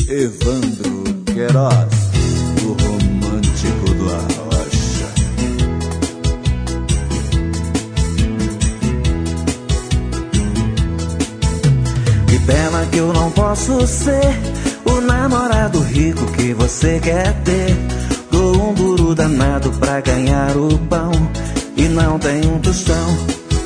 Evandro Queiroz, o romântico do Arrocha. Que pena que eu não posso ser o namorado rico que você quer ter. Dou um duro danado pra ganhar o pão e não tenho um tostão.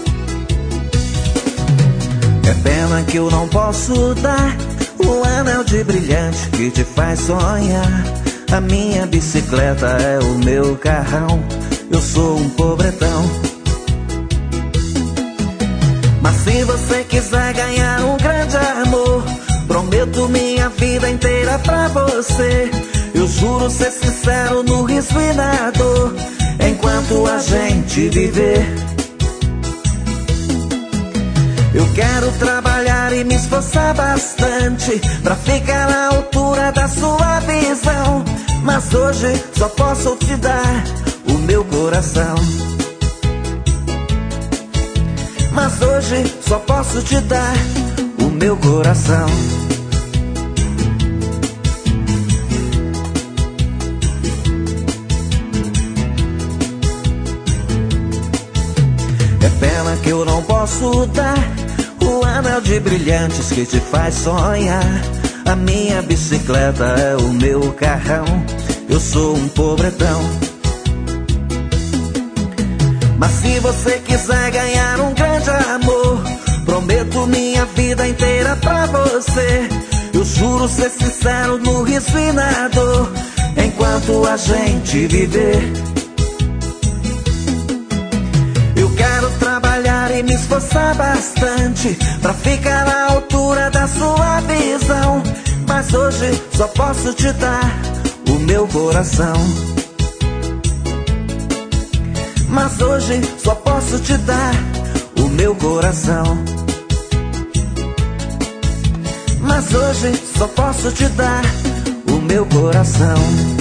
É pena que eu não posso dar o anel de brilhante que te faz sonhar. A minha bicicleta é o meu carrão, eu sou um pobretão. Mas se você quiser ganhar um grande amor, prometo minha vida inteira pra você. Eu juro ser sincero no riso e na dor, enquanto a gente viver. Eu quero trabalhar e me esforçar bastante pra ficar na altura da sua visão. Mas hoje só posso te dar o meu coração. Mas hoje só posso te dar o meu coração. É pena que eu não posso dar o anel de brilhantes que te faz sonhar. A minha bicicleta é o meu carrão, eu sou um pobretão. Mas se você quiser ganhar um grande amor, prometo minha vida inteira pra você. Eu juro ser sincero no riso e na dor, enquanto a gente viver. Eu quero trabalhar e me esforçar bastante pra ficar na altura da sua visão. Mas hoje só posso te dar o meu coração. Mas hoje só posso te dar o meu coração. Mas hoje só posso te dar o meu coração.